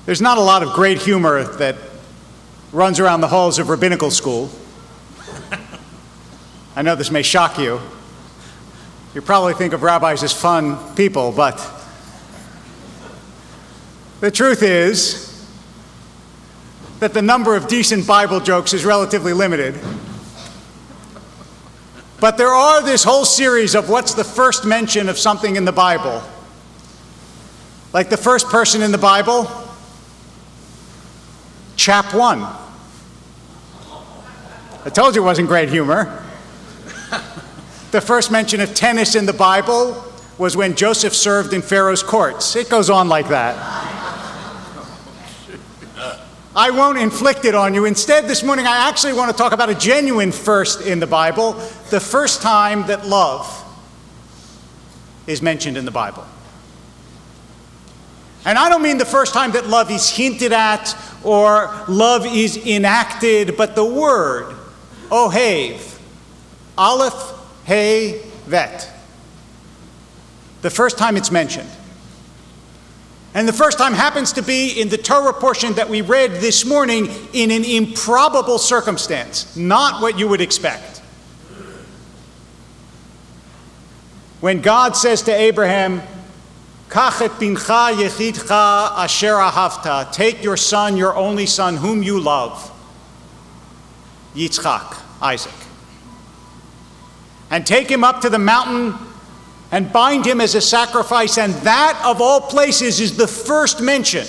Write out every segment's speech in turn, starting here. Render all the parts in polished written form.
There's not a lot of great humor that runs around the halls of rabbinical school. I know this may shock you. You probably think of rabbis as fun people, but the truth is that the number of decent Bible jokes is relatively limited. But there are this whole series of what's the first mention of something in the Bible. Like the first person in the Bible, chap 1. I told you it wasn't great humor. The first mention of tennis in the Bible was when Joseph served in Pharaoh's courts. It goes on like that. I won't inflict it on you. Instead, this morning, I actually want to talk about a genuine first in the Bible, the first time that love is mentioned in the Bible. And I don't mean the first time that love is hinted at or love is enacted, but the word, ohev, aleph, hey, vet. The first time it's mentioned. And the first time happens to be in the Torah portion that we read this morning in an improbable circumstance, not what you would expect. When God says to Abraham, Kach et bincha yechidcha asher ahavta, take your son, your only son, whom you love, Yitzchak, Isaac, and take him up to the mountain and bind him as a sacrifice. And that, of all places, is the first mention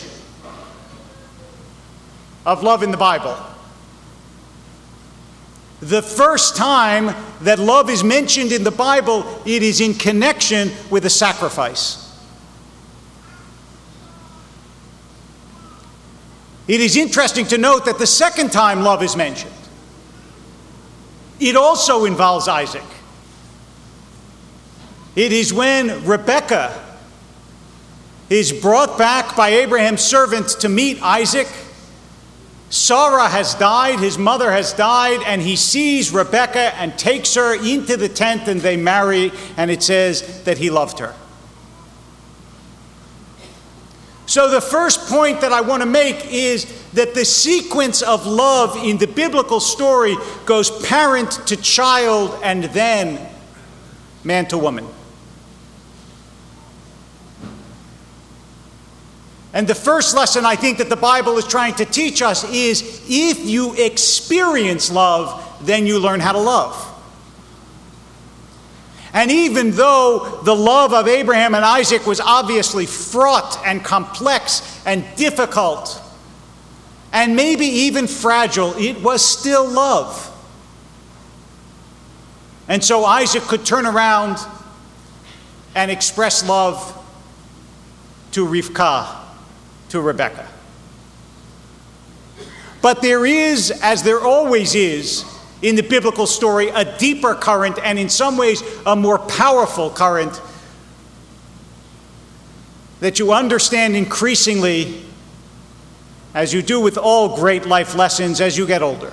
of love in the Bible. The first time that love is mentioned in the Bible, it is in connection with a sacrifice. It is interesting to note that the second time love is mentioned, it also involves Isaac. It is when Rebekah is brought back by Abraham's servant to meet Isaac. Sarah has died, his mother has died, and he sees Rebekah and takes her into the tent and they marry, and it says that he loved her. So the first point that I want to make is that the sequence of love in the biblical story goes parent to child and then man to woman. And the first lesson I think that the Bible is trying to teach us is if you experience love, then you learn how to love. And even though the love of Abraham and Isaac was obviously fraught and complex and difficult, and maybe even fragile, it was still love. And so Isaac could turn around and express love to Rivkah, to Rebekah. But there is, as there always is in the biblical story, a deeper current and in some ways a more powerful current that you understand increasingly, as you do with all great life lessons as you get older.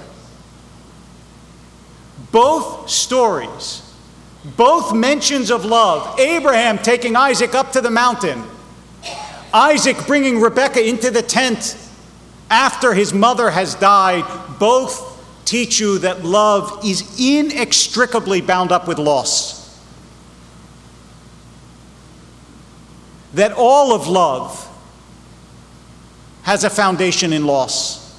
Both stories, both mentions of love, Abraham taking Isaac up to the mountain, Isaac bringing Rebekah into the tent after his mother has died, both teach you that love is inextricably bound up with loss. That all of love has a foundation in loss.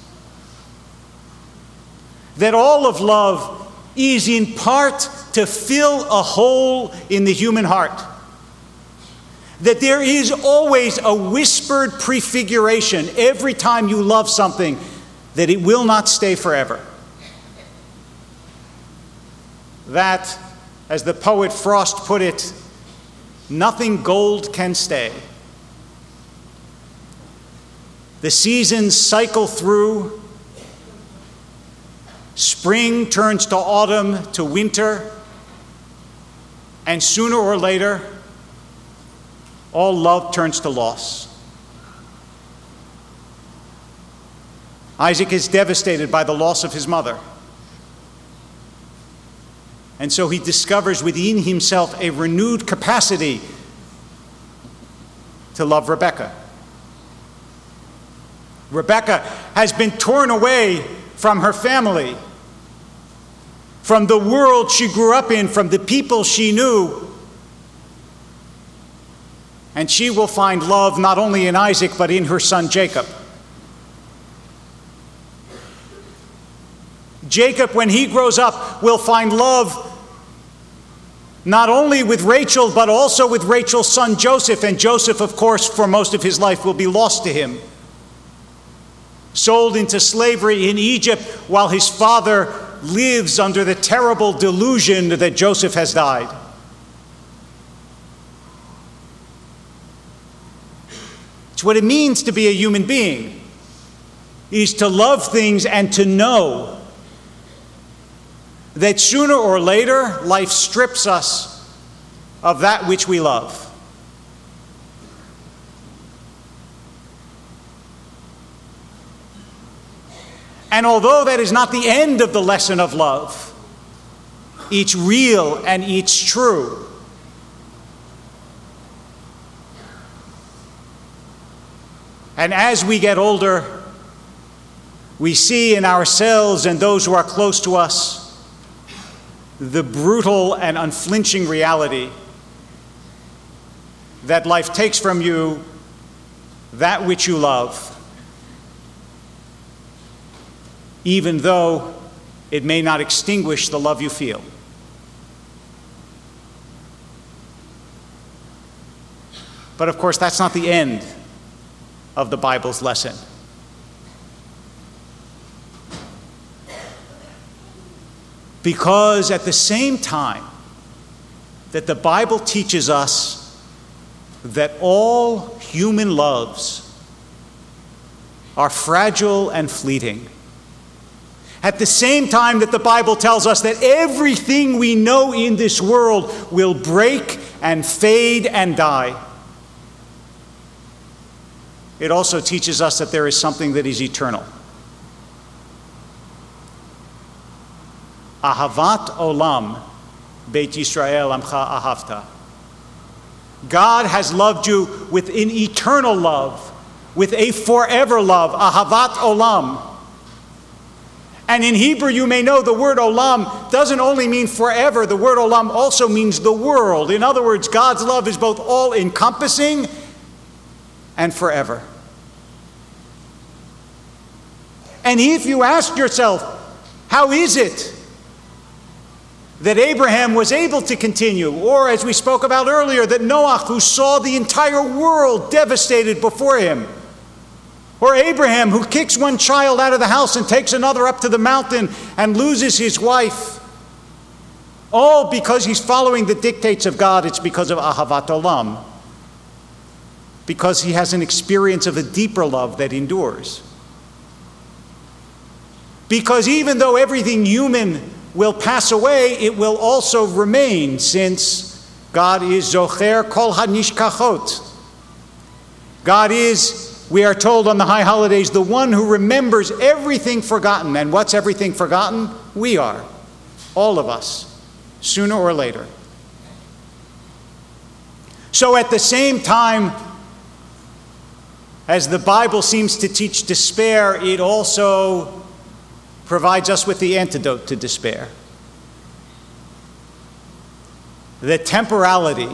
That all of love is in part to fill a hole in the human heart. That there is always a whispered prefiguration every time you love something that it will not stay forever. That, as the poet Frost put it, nothing gold can stay. The seasons cycle through. Spring turns to autumn, to winter, and sooner or later, all love turns to loss. Isaac is devastated by the loss of his mother. And so he discovers within himself a renewed capacity to love Rebekah. Rebekah has been torn away from her family, from the world she grew up in, from the people she knew. And she will find love not only in Isaac, but in her son Jacob. Jacob, when he grows up, will find love not only with Rachel, but also with Rachel's son Joseph. And Joseph, of course, for most of his life will be lost to him. Sold into slavery in Egypt while his father lives under the terrible delusion that Joseph has died. It's what it means to be a human being, is to love things and to know that sooner or later life strips us of that which we love. And although that is not the end of the lesson of love, each real and each true, and as we get older, we see in ourselves and those who are close to us the brutal and unflinching reality that life takes from you that which you love, even though it may not extinguish the love you feel. But of course, that's not the end of the Bible's lesson. Because at the same time that the Bible teaches us that all human loves are fragile and fleeting, at the same time that the Bible tells us that everything we know in this world will break and fade and die, it also teaches us that there is something that is eternal. Ahavat olam, Beit Yisrael amcha ahavta. God has loved you with an eternal love, with a forever love, ahavat olam. And in Hebrew, you may know the word olam doesn't only mean forever. The word olam also means the world. In other words, God's love is both all-encompassing and forever. And if you ask yourself, how is it that Abraham was able to continue, or as we spoke about earlier, that Noah, who saw the entire world devastated before him, or Abraham, who kicks one child out of the house and takes another up to the mountain and loses his wife, all because he's following the dictates of God. It's because of Ahavat Olam, because he has an experience of a deeper love that endures. Because even though everything human will pass away, it will also remain, since God is Zocher Kol HaNishkachot. God is, we are told on the high holidays, the one who remembers everything forgotten. And what's everything forgotten? We are. All of us, sooner or later. So at the same time as the Bible seems to teach despair, it also provides us with the antidote to despair. The temporality,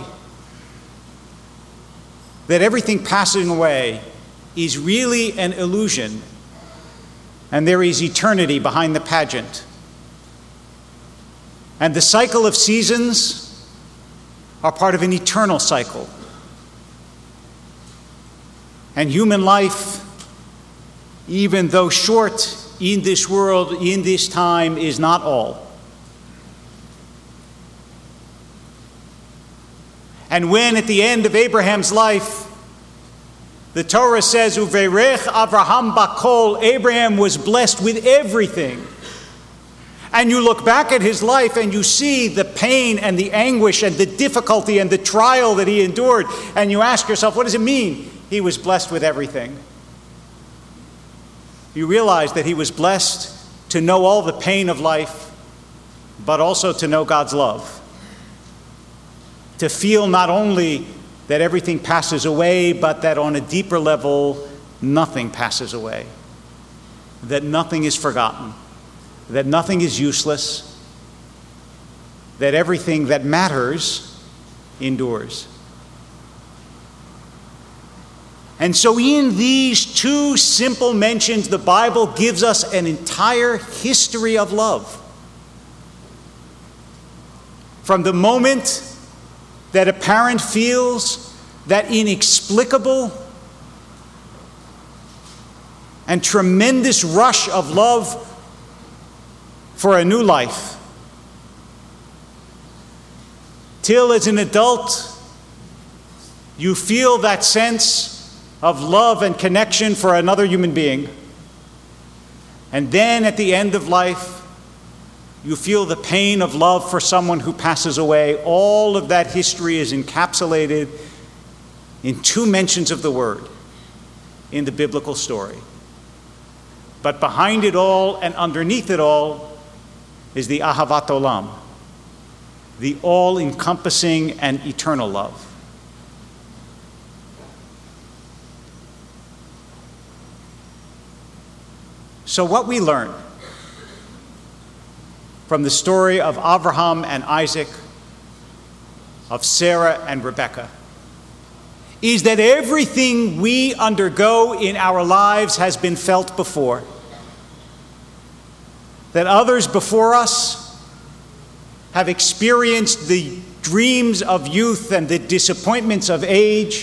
that everything passing away is really an illusion, and there is eternity behind the pageant. And the cycle of seasons are part of an eternal cycle. And human life, even though short in this world, in this time, is not all. And when at the end of Abraham's life, the Torah says, Uveirech Avraham bakol, Abraham was blessed with everything. And you look back at his life and you see the pain and the anguish and the difficulty and the trial that he endured, and you ask yourself, what does it mean? He was blessed with everything. You realize that he was blessed to know all the pain of life, but also to know God's love. To feel not only that everything passes away, but that on a deeper level, nothing passes away, that nothing is forgotten, that nothing is useless, that everything that matters endures. And so in these two simple mentions, the Bible gives us an entire history of love. From the moment that a parent feels that inexplicable and tremendous rush of love for a new life, till as an adult you feel that sense of love and connection for another human being. And then at the end of life, you feel the pain of love for someone who passes away. All of that history is encapsulated in two mentions of the word in the biblical story. But behind it all and underneath it all is the Ahavat Olam, the all-encompassing and eternal love. So what we learn from the story of Abraham and Isaac, of Sarah and Rebekah, is that everything we undergo in our lives has been felt before. That others before us have experienced the dreams of youth and the disappointments of age,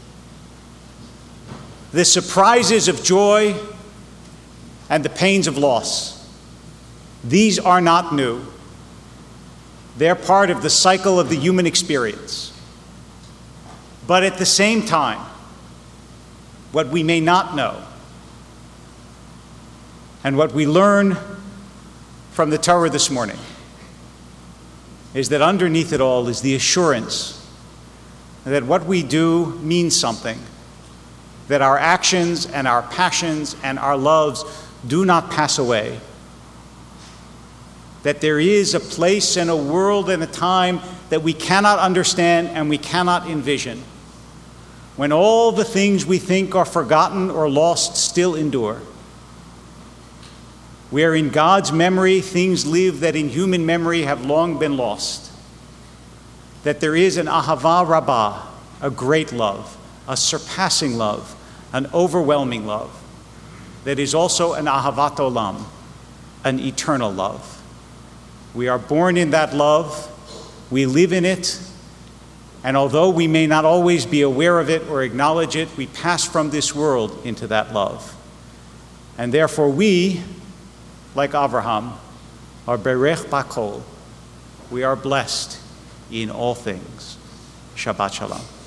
the surprises of joy, and the pains of loss. These are not new. They're part of the cycle of the human experience. But at the same time, what we may not know, and what we learn from the Torah this morning, is that underneath it all is the assurance that what we do means something, that our actions and our passions and our loves do not pass away, that there is a place and a world and a time that we cannot understand and we cannot envision, when all the things we think are forgotten or lost still endure, where in God's memory things live that in human memory have long been lost, that there is an Ahava Rabbah, a great love, a surpassing love, an overwhelming love, that is also an Ahavat Olam, an eternal love. We are born in that love, we live in it, and although we may not always be aware of it or acknowledge it, we pass from this world into that love. And therefore we, like Abraham, are Berech Bakol. We are blessed in all things. Shabbat Shalom.